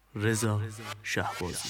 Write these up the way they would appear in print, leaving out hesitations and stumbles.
رضا شهبازی.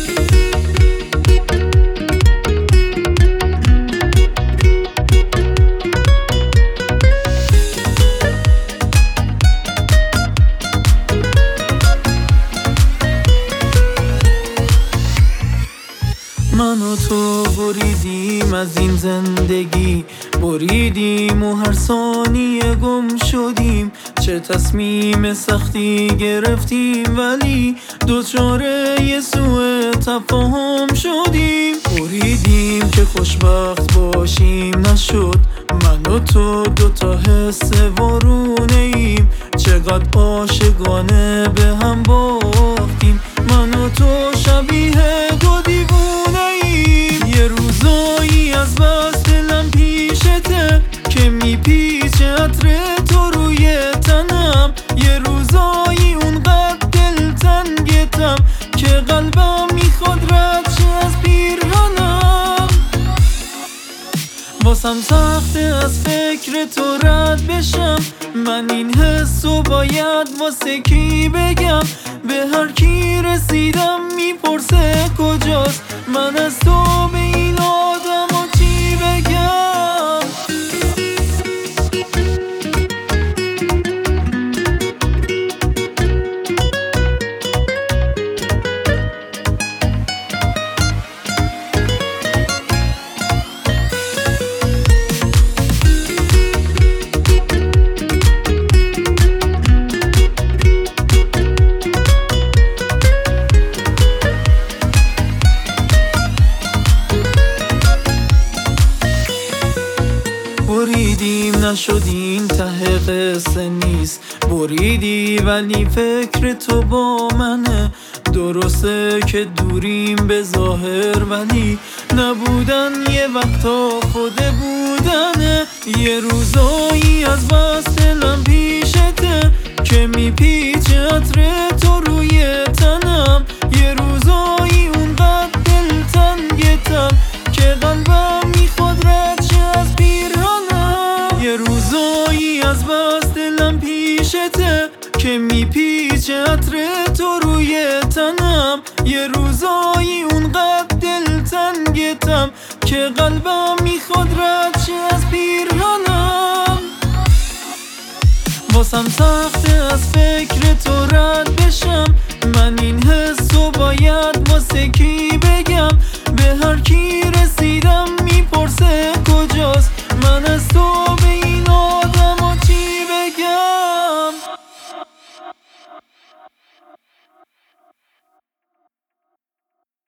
من و تو بریدیم از این زندگی، بریدیم و هر ثانیه گم شدیم. چه تصمیم سختی گرفتیم ولی دوچاره یه سوء تفاهم شدیم. بریدیم که خوشبخت باشیم نشد، من و تو دوتا حس وارونه ایم. چقدر عاشقانه به هم باختیم، من و تو شبیه دو دیوونه ایم. یه روزایی از بس دلم پیشته که میپیچه عطر تو روی تنم. یه روزایی اونقدر دلتنگتم که قلبم میخواد رد شه از پیرهنم. واسم سخته از فکر تو رد بشم، من این حسو باید واسه کی بگم؟ به هر کی رسیدم میپرسه کجاست، من از تو به این آدم و چی بگم؟ بریدیم نشد این ته قصه نیست، بریدی ولی فکر تو با منه. درسته که دوریم به ظاهر ولی نبودن یه وقتا خود بودنه. یه روزایی از بس دلم پیشته که میپیچه عطر تو روی تنم. یه روزایی اونقدر دلتنگتم که قلبم میخواد رد شه از پیرهنم. یه روزایی از بس دلم پیشته که میپیچه عطر تو روی تنم. یه روزایی اونقدر دلتنگتم که قلبم میخواد رد شه از پیرهنم. واسم سخته از فکر